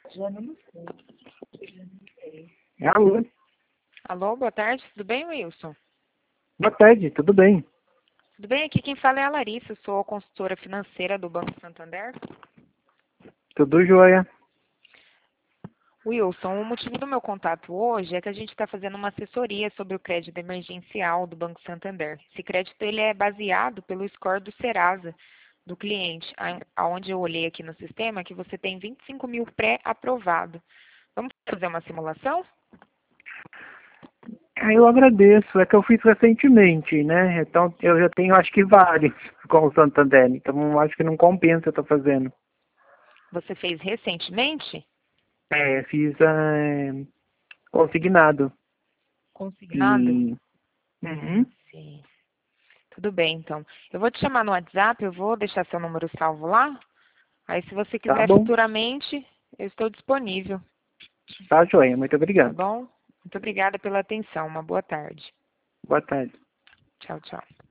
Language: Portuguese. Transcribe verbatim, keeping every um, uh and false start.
Já não sei. Alô? Alô, boa tarde, tudo bem, Wilson? Boa tarde, tudo bem? Tudo bem? Aqui quem fala é a Larissa, eu sou consultora financeira do Banco Santander. Tudo jóia? Wilson, o motivo do meu contato hoje é que a gente está fazendo uma assessoria sobre o crédito emergencial do Banco Santander. Esse crédito ele é baseado pelo score do Serasa, do cliente, aonde eu olhei aqui no sistema que você tem vinte e cinco mil pré-aprovado. Vamos fazer uma simulação? Ah, eu agradeço, é que eu fiz recentemente, né? Então eu já tenho acho que vários com o Santander, então acho que não compensa eu estar fazendo. Você fez recentemente? É, fiz é, consignado. Consignado? E... Uhum. Sim. Tudo bem, então. Eu vou te chamar no WhatsApp, eu vou deixar seu número salvo lá. Aí, se você Tá quiser bom, futuramente, eu estou disponível. tá joia, muito Tá obrigado. bom? Muito obrigada pela atenção. Uma boa tarde. Boa tarde. Tchau, tchau.